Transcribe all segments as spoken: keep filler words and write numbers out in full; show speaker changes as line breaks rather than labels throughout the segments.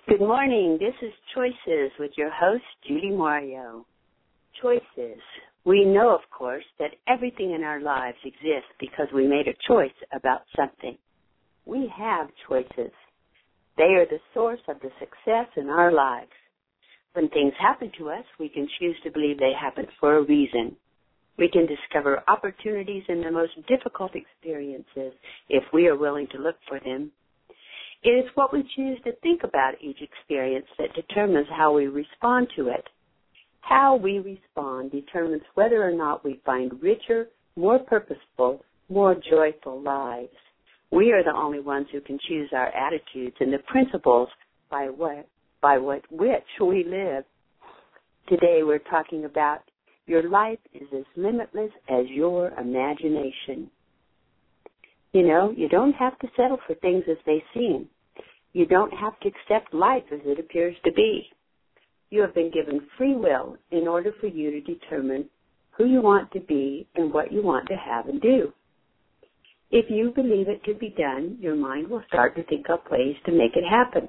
Good morning. This is Choices with your host, Judy Mario. Choices. We know, of course, that everything in our lives exists because we made a choice about something. We have choices. They are the source of the success in our lives. When things happen to us, we can choose to believe they happened for a reason. We can discover opportunities in the most difficult experiences if we are willing to look for them. It is what we choose to think about each experience that determines how we respond to it. How we respond determines whether or not we find richer, more purposeful, more joyful lives. We are the only ones who can choose our attitudes and the principles by what, by what which we live. Today we're talking about your life is as limitless as your imagination. You know, you don't have to settle for things as they seem. You don't have to accept life as it appears to be. You have been given free will in order for you to determine who you want to be and what you want to have and do. If you believe it can be done, your mind will start to think up ways to make it happen.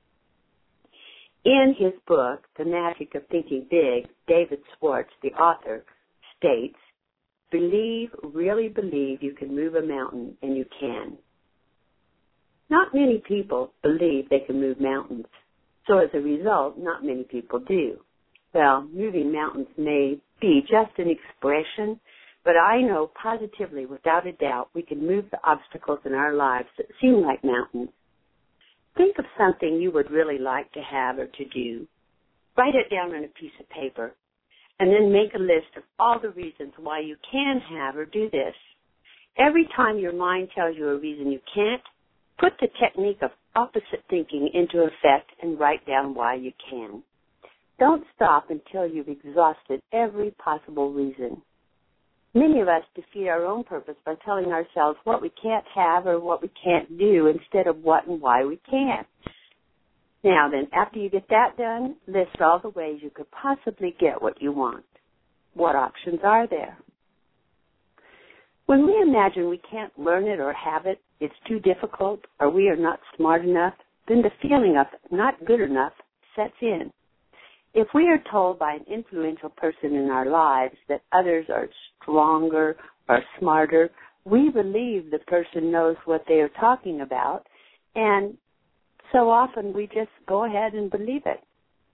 In his book, The Magic of Thinking Big, David Schwartz, the author, states, believe, really believe you can move a mountain, and you can. Not many people believe they can move mountains, so as a result, not many people do. Well, moving mountains may be just an expression, but I know positively, without a doubt, we can move the obstacles in our lives that seem like mountains. Think of something you would really like to have or to do. Write it down on a piece of paper, and then make a list of all the reasons why you can have or do this. Every time your mind tells you a reason you can't, put the technique of opposite thinking into effect and write down why you can. Don't stop until you've exhausted every possible reason. Many of us defeat our own purpose by telling ourselves what we can't have or what we can't do instead of what and why we can. Now then, after you get that done, list all the ways you could possibly get what you want. What options are there? When we imagine we can't learn it or have it, it's too difficult, or we are not smart enough, then the feeling of not good enough sets in. If we are told by an influential person in our lives that others are stronger or smarter, we believe the person knows what they are talking about, and so often we just go ahead and believe it.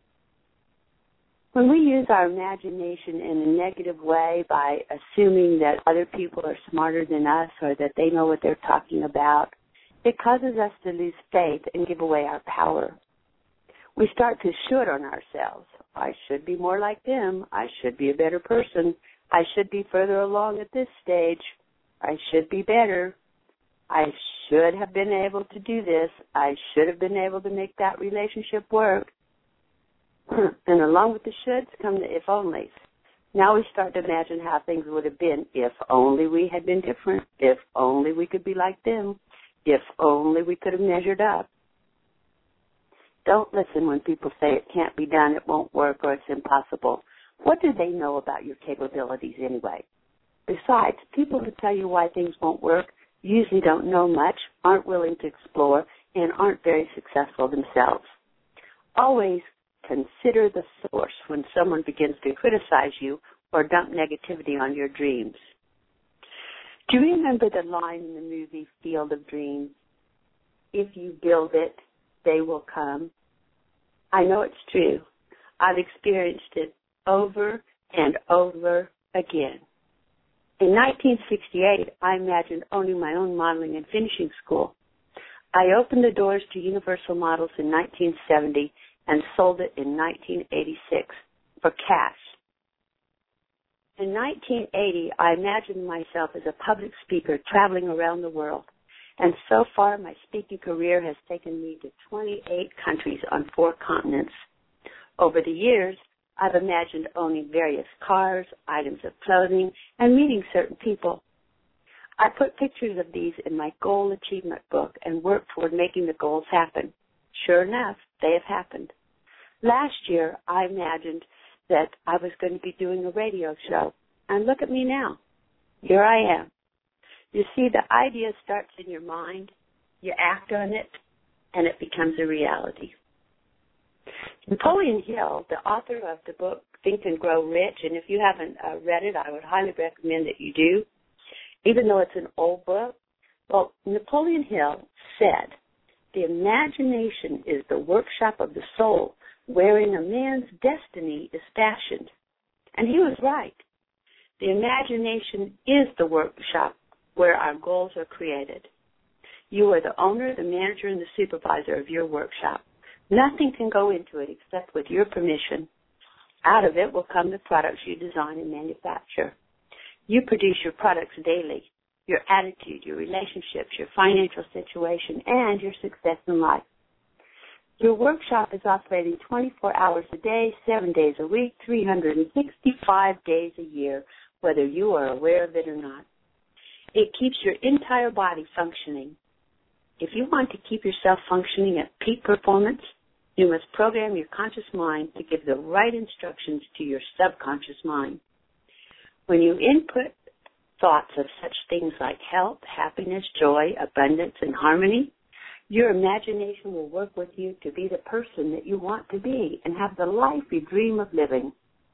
When we use our imagination in a negative way by assuming that other people are smarter than us or that they know what they're talking about, it causes us to lose faith and give away our power. We start to should on ourselves. I should be more like them. I should be a better person. I should be further along at this stage. I should be better. I should have been able to do this. I should have been able to make that relationship work. And along with the shoulds come the if-onlys. Now we start to imagine how things would have been if only we had been different, if only we could be like them, if only we could have measured up. Don't listen when people say it can't be done, it won't work, or it's impossible. What do they know about your capabilities anyway? Besides, people who tell you why things won't work usually don't know much, aren't willing to explore, and aren't very successful themselves. Always consider the source when someone begins to criticize you or dump negativity on your dreams. Do you remember the line in the movie Field of Dreams? If you build it, they will come. I know it's true. I've experienced it over and over again. In nineteen sixty-eight, I imagined owning my own modeling and finishing school. I opened the doors to Universal Models in nineteen seventy and sold it in nineteen eighty-six for cash. In nineteen eighty, I imagined myself as a public speaker traveling around the world. And so far, my speaking career has taken me to twenty-eight countries on four continents. Over the years, I've imagined owning various cars, items of clothing, and meeting certain people. I put pictures of these in my goal achievement book and worked toward making the goals happen. Sure enough, they have happened. Last year, I imagined that I was going to be doing a radio show, and look at me now. Here I am. You see, the idea starts in your mind, you act on it, and it becomes a reality. Napoleon Hill, the author of the book Think and Grow Rich, and if you haven't uh, read it, I would highly recommend that you do, even though it's an old book. Well, Napoleon Hill said, the imagination is the workshop of the soul, wherein a man's destiny is fashioned. And he was right. The imagination is the workshop where our goals are created. You are the owner, the manager, and the supervisor of your workshop. Nothing can go into it except with your permission. Out of it will come the products you design and manufacture. You produce your products daily, your attitude, your relationships, your financial situation, and your success in life. Your workshop is operating twenty-four hours a day, seven days a week, three hundred sixty-five days a year, whether you are aware of it or not. It keeps your entire body functioning. If you want to keep yourself functioning at peak performance, you must program your conscious mind to give the right instructions to your subconscious mind. When you input thoughts of such things like health, happiness, joy, abundance, and harmony, your imagination will work with you to be the person that you want to be and have the life you dream of living.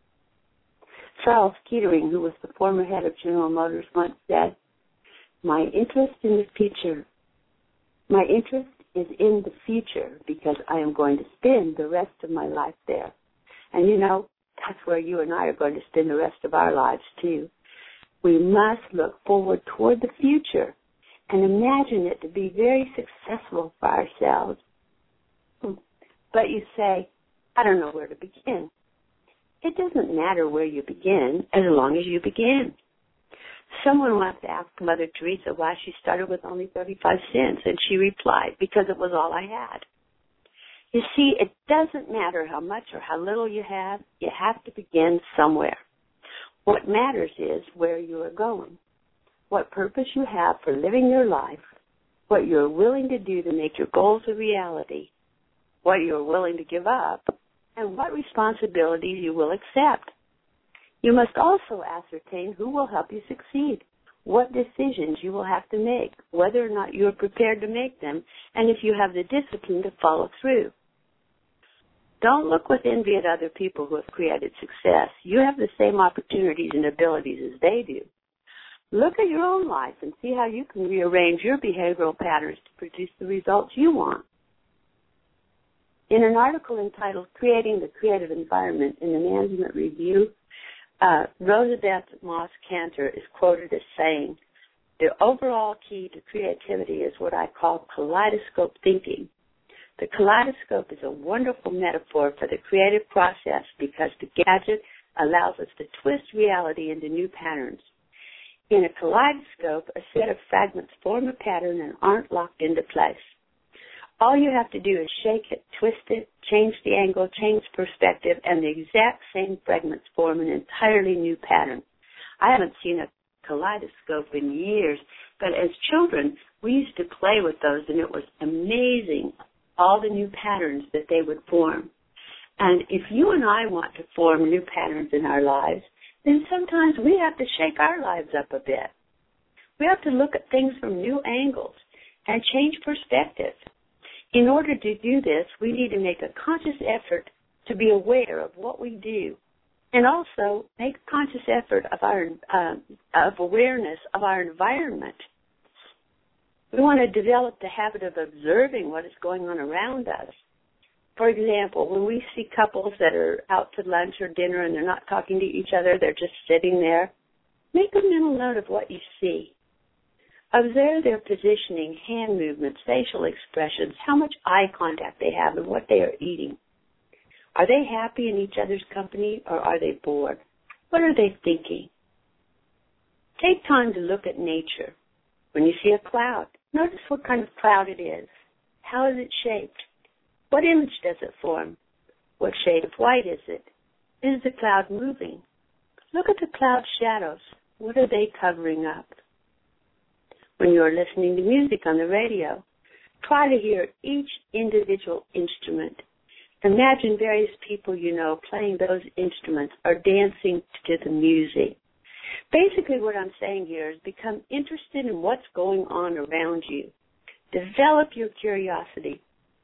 Charles Kettering, who was the former head of General Motors, once said, My interest in the future, my interest is in the future because I am going to spend the rest of my life there. And you know, that's where you and I are going to spend the rest of our lives too. We must look forward toward the future and imagine it to be very successful for ourselves. But you say, I don't know where to begin. It doesn't matter where you begin as long as you begin. Someone once asked Mother Teresa why she started with only thirty-five cents, and she replied, because it was all I had. You see, it doesn't matter how much or how little you have. You have to begin somewhere. What matters is where you are going, what purpose you have for living your life, what you're willing to do to make your goals a reality, what you're willing to give up, and what responsibilities you will accept. You must also ascertain who will help you succeed, what decisions you will have to make, whether or not you are prepared to make them, and if you have the discipline to follow through. Don't look with envy at other people who have created success. You have the same opportunities and abilities as they do. Look at your own life and see how you can rearrange your behavioral patterns to produce the results you want. In an article entitled Creating the Creative Environment in the Management Review, uh, Rosabeth Moss Cantor is quoted as saying, the overall key to creativity is what I call kaleidoscope thinking. The kaleidoscope is a wonderful metaphor for the creative process because the gadget allows us to twist reality into new patterns. In a kaleidoscope, a set of fragments form a pattern and aren't locked into place. All you have to do is shake it, twist it, change the angle, change perspective, and the exact same fragments form an entirely new pattern. I haven't seen a kaleidoscope in years, but as children, we used to play with those, and it was amazing, all the new patterns that they would form. And if you and I want to form new patterns in our lives, then sometimes we have to shake our lives up a bit. We have to look at things from new angles and change perspective. In order to do this, we need to make a conscious effort to be aware of what we do, and also make a conscious effort of our uh, of awareness of our environment. We want to develop the habit of observing what is going on around us. For example, when we see couples that are out to lunch or dinner and they're not talking to each other, they're just sitting there, make a mental note of what you see. Observe their positioning, hand movements, facial expressions, how much eye contact they have, and what they are eating. Are they happy in each other's company, or are they bored? What are they thinking? Take time to look at nature. When you see a cloud, notice what kind of cloud it is. How is it shaped? What image does it form? What shade of white is it? Is the cloud moving? Look at the cloud shadows. What are they covering up? When you are listening to music on the radio, try to hear each individual instrument. Imagine various people you know playing those instruments or dancing to the music. Basically what I'm saying here is become interested in what's going on around you. Develop your curiosity.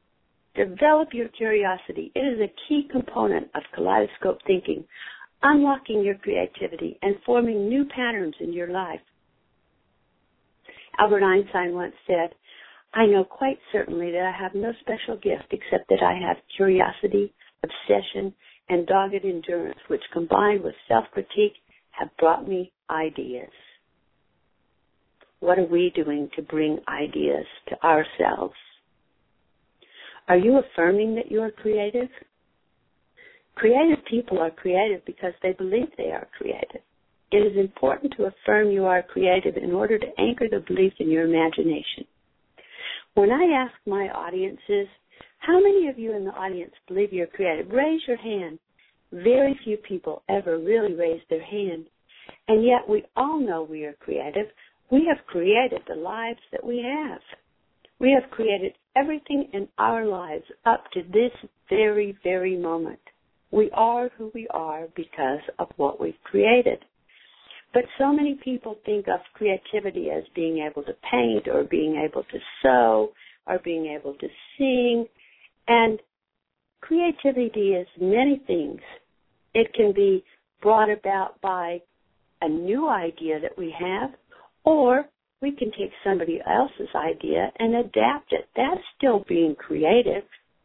Develop your curiosity. It is a key component of kaleidoscope thinking, unlocking your creativity and forming new patterns in your life. Albert Einstein once said, "I know quite certainly that I have no special gift except that I have curiosity, obsession, and dogged endurance, which combined with self-critique have brought me ideas." What are we doing to bring ideas to ourselves? Are you affirming that you are creative? Creative people are creative because they believe they are creative. It is important to affirm you are creative in order to anchor the belief in your imagination. When I ask my audiences, how many of you in the audience believe you're creative? Raise your hand. Very few people ever really raise their hand. And yet we all know we are creative. We have created the lives that we have. We have created everything in our lives up to this very, very moment. We are who we are because of what we've created. But so many people think of creativity as being able to paint or being able to sew or being able to sing. And creativity is many things. It can be brought about by a new idea that we have, or we can take somebody else's idea and adapt it. That's still being creative.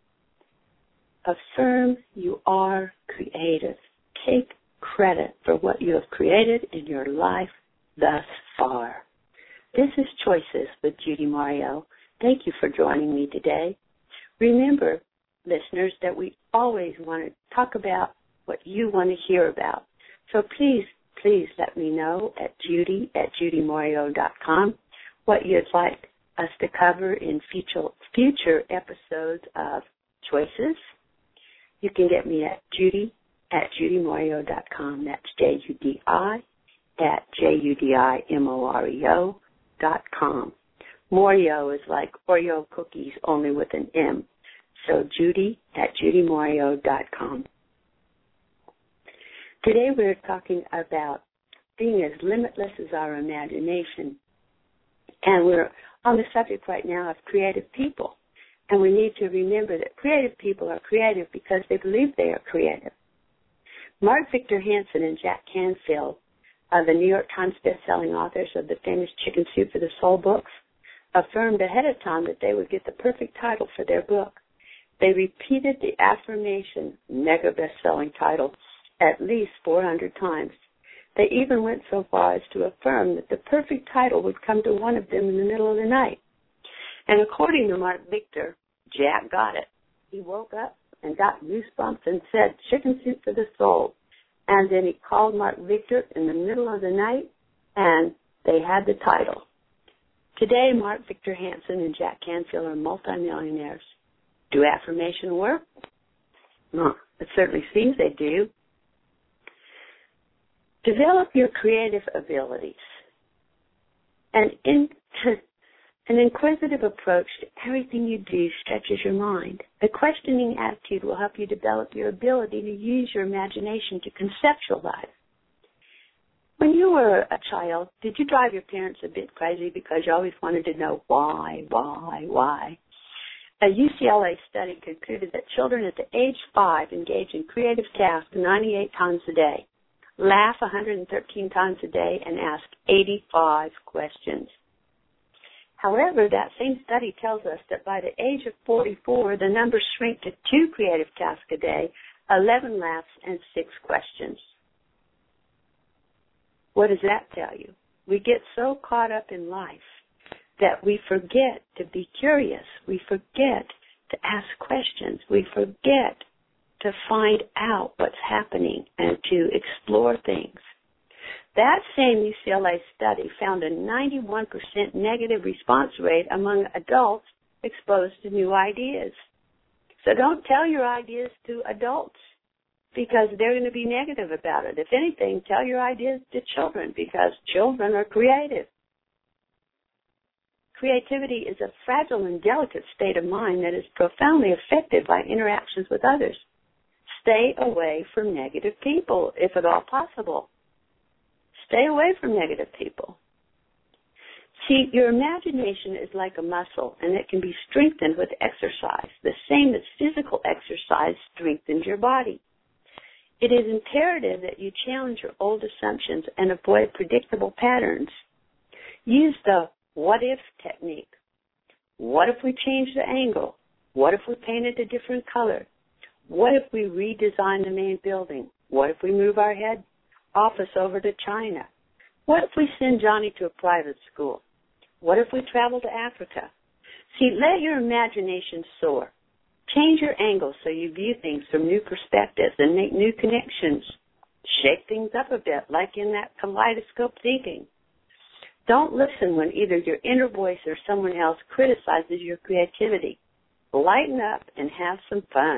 Affirm you are creative. Take credit for what you have created in your life thus far. This is Choices with Judy Mario. Thank you for joining me today. Remember, listeners, that we always want to talk about what you want to hear about. So please, please let me know at judy at judy mario dot com what you'd like us to cover in future, future episodes of Choices. You can get me at judy at judy mario dot com. That's J U D I at J U D I M O R E O dot com. Morio is like Oreo cookies, only with an M. So Judy at judy mario dot com. Today we're talking about being as limitless as our imagination. And we're on the subject right now of creative people. And we need to remember that creative people are creative because they believe they are creative. Mark Victor Hansen and Jack Canfield, uh, the New York Times best-selling authors of the famous Chicken Soup for the Soul books, affirmed ahead of time that they would get the perfect title for their book. They repeated the affirmation, mega best-selling title, at least four hundred times. They even went so far as to affirm that the perfect title would come to one of them in the middle of the night. And according to Mark Victor, Jack got it. He woke up and got goosebumps and said, "Chicken Soup for the Soul." And then he called Mark Victor in the middle of the night, and they had the title. Today, Mark Victor Hansen and Jack Canfield are multimillionaires. Do affirmation work? Well, it certainly seems they do. Develop your creative abilities. An, in, an inquisitive approach to everything you do stretches your mind. A questioning attitude will help you develop your ability to use your imagination to conceptualize. When you were a child, did you drive your parents a bit crazy because you always wanted to know why, why, why? A U C L A study concluded that children at the age five engage in creative tasks ninety-eight times a day, laugh one hundred thirteen times a day, and ask eighty-five questions. However, that same study tells us that by the age of forty-four, the numbers shrink to two creative tasks a day, eleven laughs, and six questions. What does that tell you? We get so caught up in life that we forget to be curious. We forget to ask questions. We forget to find out what's happening and to explore things. That same U C L A study found a ninety-one percent negative response rate among adults exposed to new ideas. So don't tell your ideas to adults because they're going to be negative about it. If anything, tell your ideas to children because children are creative. Creativity is a fragile and delicate state of mind that is profoundly affected by interactions with others. Stay away from negative people, if at all possible. Stay away from negative people. See, your imagination is like a muscle, and it can be strengthened with exercise, the same as physical exercise strengthens your body. It is imperative that you challenge your old assumptions and avoid predictable patterns. Use the what-if technique. What if we change the angle? What if we painted a different color? What if we redesign the main building? What if we move our head office over to China? What if we send Johnny to a private school? What if we travel to Africa? See, let your imagination soar. Change your angle so you view things from new perspectives and make new connections. Shake things up a bit, like in that kaleidoscope thinking. Don't listen when either your inner voice or someone else criticizes your creativity. Lighten up and have some fun.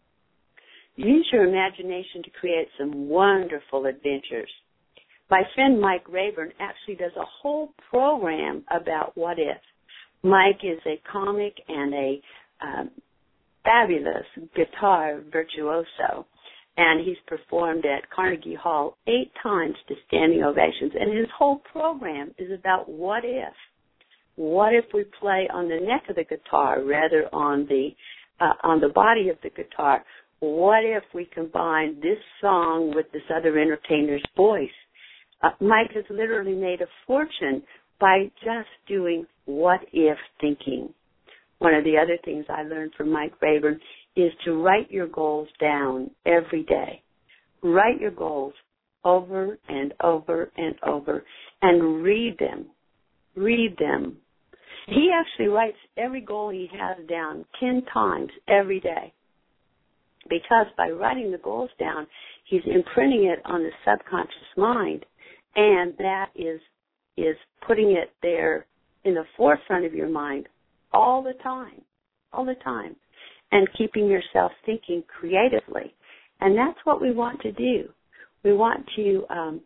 Use your imagination to create some wonderful adventures. My friend Mike Rayburn actually does a whole program about what if. Mike is a comic and a um, fabulous guitar virtuoso, and he's performed at Carnegie Hall eight times to standing ovations, and his whole program is about what if. What if we play on the neck of the guitar rather on the uh, on the body of the guitar? What if we combine this song with this other entertainer's voice? Uh, Mike has literally made a fortune by just doing what-if thinking. One of the other things I learned from Mike Rayburn is to write your goals down every day. Write your goals over and over and over and read them. Read them. He actually writes every goal he has down ten times every day, because by writing the goals down, he's imprinting it on the subconscious mind, and that is is putting it there in the forefront of your mind all the time, all the time, and keeping yourself thinking creatively. And that's what we want to do. We want to um,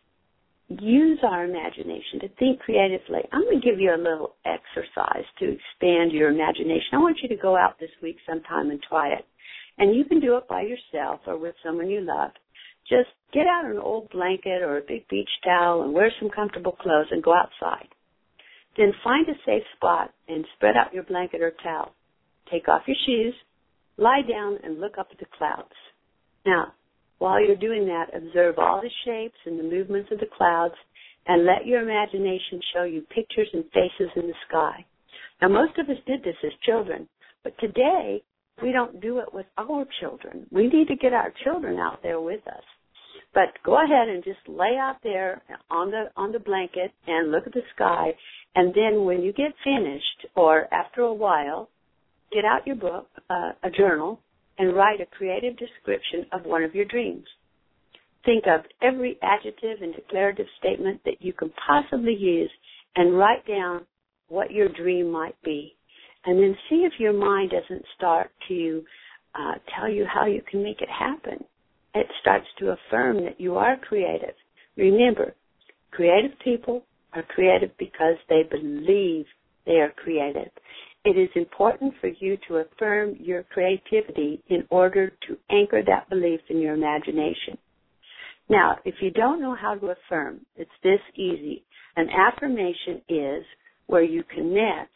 use our imagination to think creatively. I'm going to give you a little exercise to expand your imagination. I want you to go out this week sometime and try it. And you can do it by yourself or with someone you love. Just get out an old blanket or a big beach towel and wear some comfortable clothes and go outside. Then find a safe spot and spread out your blanket or towel. Take off your shoes, lie down, and look up at the clouds. Now, while you're doing that, observe all the shapes and the movements of the clouds and let your imagination show you pictures and faces in the sky. Now, most of us did this as children, but today we don't do it with our children. We need to get our children out there with us. But go ahead and just lay out there on the on the blanket and look at the sky, and then when you get finished or after a while, get out your book, uh, a journal, and write a creative description of one of your dreams. Think of every adjective and declarative statement that you can possibly use and write down what your dream might be. And then see if your mind doesn't start to uh, tell you how you can make it happen. It starts to affirm that you are creative. Remember, creative people are creative because they believe they are creative. It is important for you to affirm your creativity in order to anchor that belief in your imagination. Now, if you don't know how to affirm, it's this easy. An affirmation is where you connect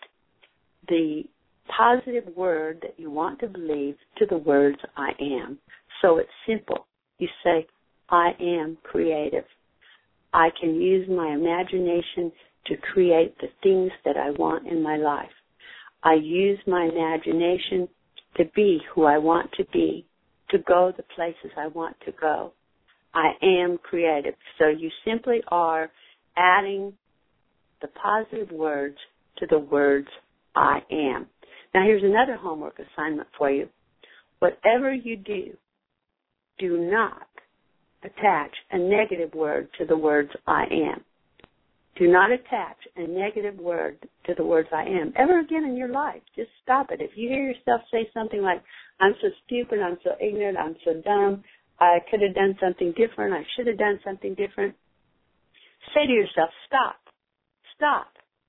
the positive word that you want to believe to the words I am. So it's simple. You say, I am creative. I can use my imagination to create the things that I want in my life. I use my imagination to be who I want to be, to go the places I want to go. I am creative. So you simply are adding the positive words to the words I am. Now here's another homework assignment for you. Whatever you do, do not attach a negative word to the words I am. Do not attach a negative word to the words I am ever again in your life. Just stop it. If you hear yourself say something like, I'm so stupid, I'm so ignorant, I'm so dumb, I could have done something different, I should have done something different, say to yourself, stop, stop,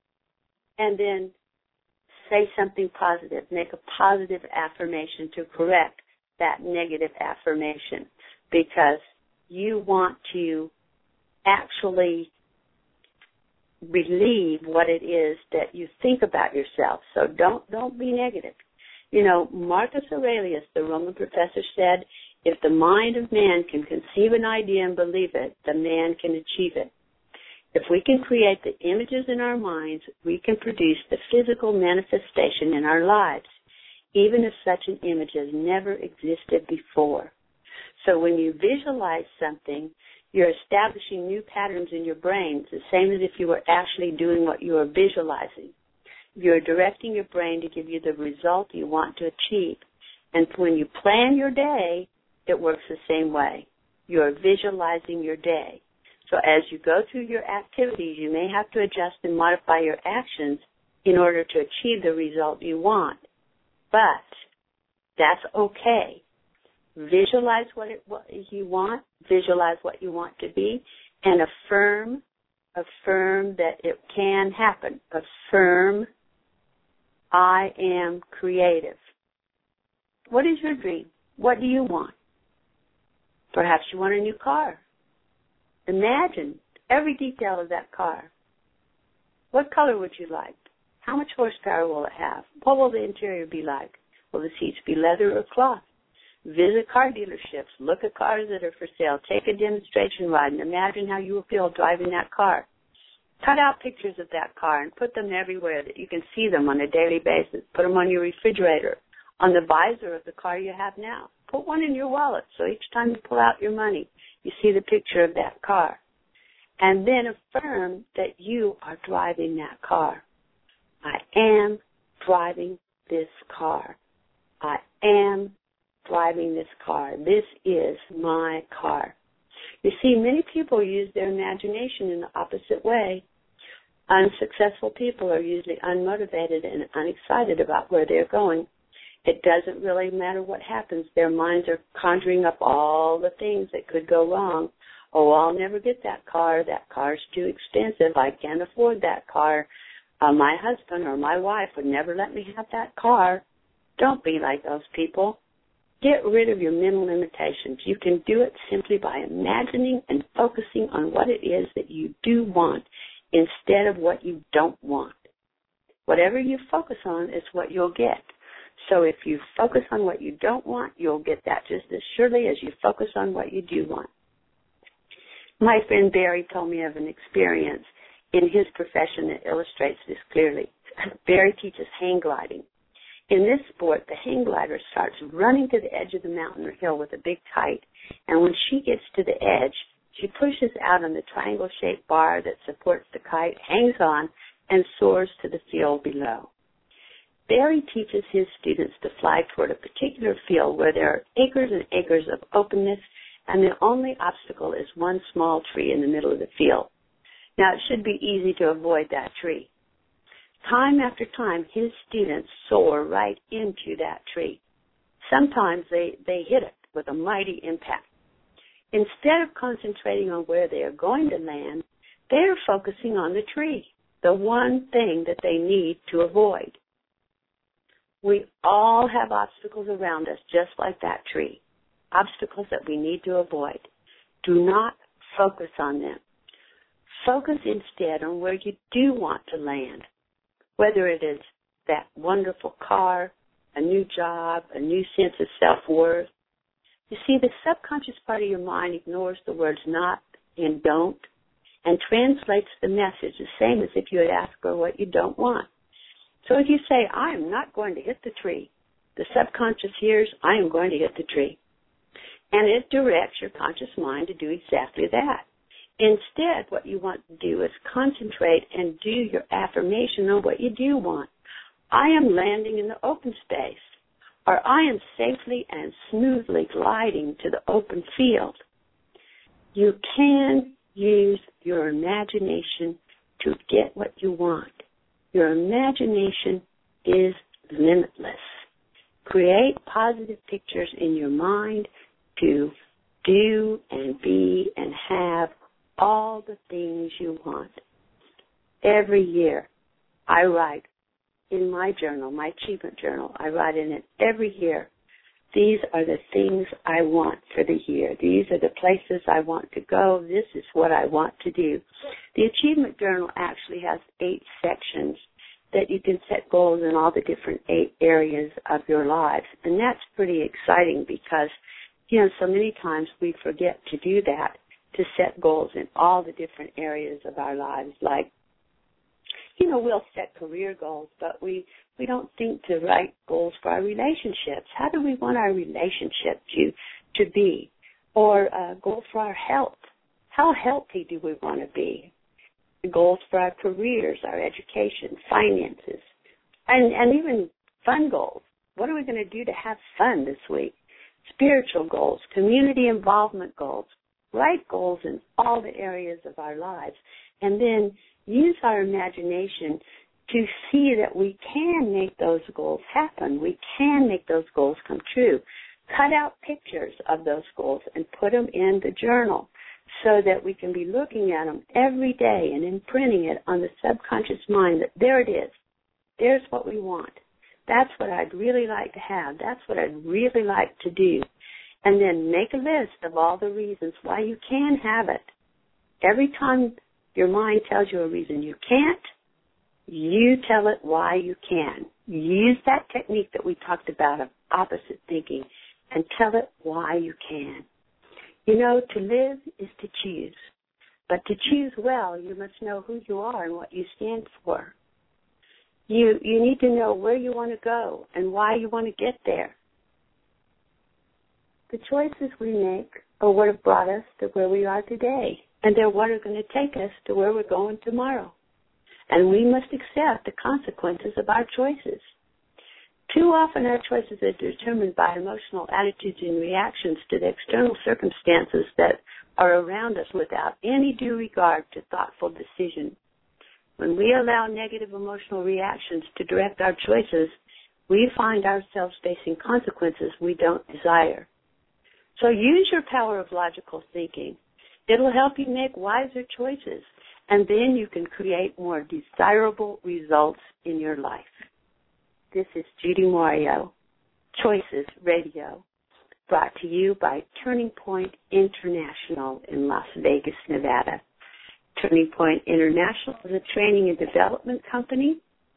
and then say something positive. Make a positive affirmation to correct that negative affirmation, because you want to actually believe what it is that you think about yourself. So don't don't be negative. You know, Marcus Aurelius, the Roman professor, said, if the mind of man can conceive an idea and believe it, the man can achieve it. If we can create the images in our minds, we can produce the physical manifestation in our lives, even if such an image has never existed before. So when you visualize something, you're establishing new patterns in your brain, the same as if you were actually doing what you are visualizing. You're directing your brain to give you the result you want to achieve. And when you plan your day, it works the same way. You're visualizing your day. So as you go through your activities, you may have to adjust and modify your actions in order to achieve the result you want. But that's okay. Visualize what, it, what you want, visualize what you want to be, and affirm, affirm that it can happen. Affirm, I am creative. What is your dream? What do you want? Perhaps you want a new car. Imagine every detail of that car. What color would you like? How much horsepower will it have? What will the interior be like? Will the seats be leather or cloth? Visit car dealerships. Look at cars that are for sale. Take a demonstration ride and imagine how you will feel driving that car. Cut out pictures of that car and put them everywhere that you can see them on a daily basis. Put them on your refrigerator, on the visor of the car you have now. Put one in your wallet so each time you pull out your money, you see the picture of that car. And then affirm that you are driving that car. I am driving this car. I am driving this car. This is my car. You see, many people use their imagination in the opposite way. Unsuccessful people are usually unmotivated and unexcited about where they're going. It doesn't really matter what happens. Their minds are conjuring up all the things that could go wrong. Oh, I'll never get that car. That car's too expensive. I can't afford that car. Uh, my husband or my wife would never let me have that car. Don't be like those people. Get rid of your mental limitations. You can do it simply by imagining and focusing on what it is that you do want instead of what you don't want. Whatever you focus on is what you'll get. So if you focus on what you don't want, you'll get that just as surely as you focus on what you do want. My friend Barry told me of an experience in his profession that illustrates this clearly. Barry teaches hang gliding. In this sport, the hang glider starts running to the edge of the mountain or hill with a big kite, and when she gets to the edge, she pushes out on the triangle-shaped bar that supports the kite, hangs on, and soars to the field below. Barry teaches his students to fly toward a particular field where there are acres and acres of openness, and the only obstacle is one small tree in the middle of the field. Now, it should be easy to avoid that tree. Time after time, his students soar right into that tree. Sometimes they, they hit it with a mighty impact. Instead of concentrating on where they are going to land, they are focusing on the tree, the one thing that they need to avoid. We all have obstacles around us just like that tree, obstacles that we need to avoid. Do not focus on them. Focus instead on where you do want to land, whether it is that wonderful car, a new job, a new sense of self-worth. You see, the subconscious part of your mind ignores the words not and don't and translates the message the same as if you had asked for what you don't want. So if you say, I am not going to hit the tree, the subconscious hears, I am going to hit the tree. And it directs your conscious mind to do exactly that. Instead, what you want to do is concentrate and do your affirmation on what you do want. I am landing in the open space, or I am safely and smoothly gliding to the open field. You can use your imagination to get what you want. Your imagination is limitless. Create positive pictures in your mind to do and be and have all the things you want. Every year, I write in my journal, my achievement journal, I write in it every year, These are the things I want for the year. These are the places I want to go. This is what I want to do. The Achievement Journal actually has eight sections that you can set goals in all the different eight areas of your lives. And that's pretty exciting because, you know, so many times we forget to do that, to set goals in all the different areas of our lives. Like, you know, we'll set career goals, but we, we don't think to write goals for our relationships. How do we want our relationship to to be? Or uh, goals for our health. How healthy do we want to be? Goals for our careers, our education, finances, and, and even fun goals. What are we going to do to have fun this week? Spiritual goals, community involvement goals. Write goals in all the areas of our lives, and then use our imagination to see that we can make those goals happen. We can make those goals come true. Cut out pictures of those goals and put them in the journal so that we can be looking at them every day and imprinting it on the subconscious mind that there it is. There's what we want. That's what I'd really like to have. That's what I'd really like to do. And then make a list of all the reasons why you can have it. Every time your mind tells you a reason you can't, you tell it why you can. Use that technique that we talked about of opposite thinking and tell it why you can. You know, to live is to choose. But to choose well, you must know who you are and what you stand for. You, you need to know where you want to go and why you want to get there. The choices we make are what have brought us to where we are today, and they're what are going to take us to where we're going tomorrow. And we must accept the consequences of our choices. Too often our choices are determined by emotional attitudes and reactions to the external circumstances that are around us without any due regard to thoughtful decision. When we allow negative emotional reactions to direct our choices, we find ourselves facing consequences we don't desire. So use your power of logical thinking. It'll help you make wiser choices, and then you can create more desirable results in your life. This is Judy Mario, Choices Radio, brought to you by Turning Point International in Las Vegas, Nevada. Turning Point International is a training and development company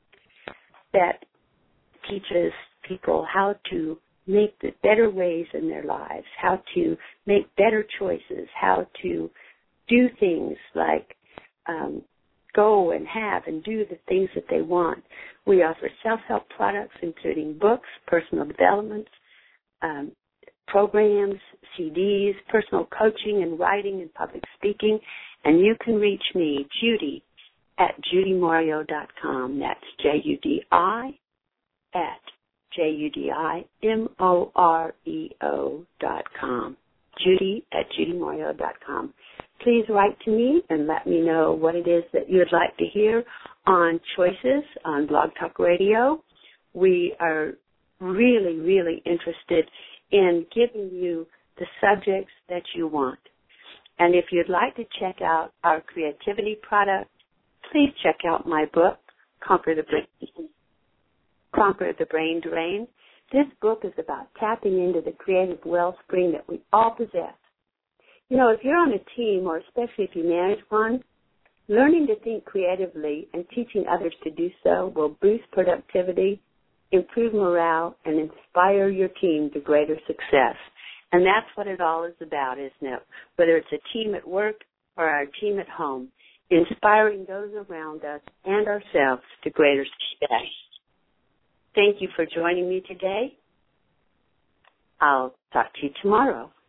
that teaches people how to make the better ways in their lives, how to make better choices, how to do things like um, go and have and do the things that they want. We offer self-help products, including books, personal development, um, programs, C Ds, personal coaching and writing and public speaking. And you can reach me, Judy, at judy mario dot com. That's J U D I at J U D I M O R E O dot com. Judy at judy mario dot com. Please write to me and let me know what it is that you would like to hear on Choices on Blog Talk Radio. We are really, really interested in giving you the subjects that you want. And if you'd like to check out our creativity product, please check out my book, Conquer the Brain, Conquer the Brain Drain. This book is about tapping into the creative wellspring that we all possess. You know, if you're on a team, or especially if you manage one, learning to think creatively and teaching others to do so will boost productivity, improve morale, and inspire your team to greater success. And that's what it all is about, isn't it? Whether it's a team at work or our team at home, inspiring those around us and ourselves to greater success. Thank you for joining me today. I'll talk to you tomorrow.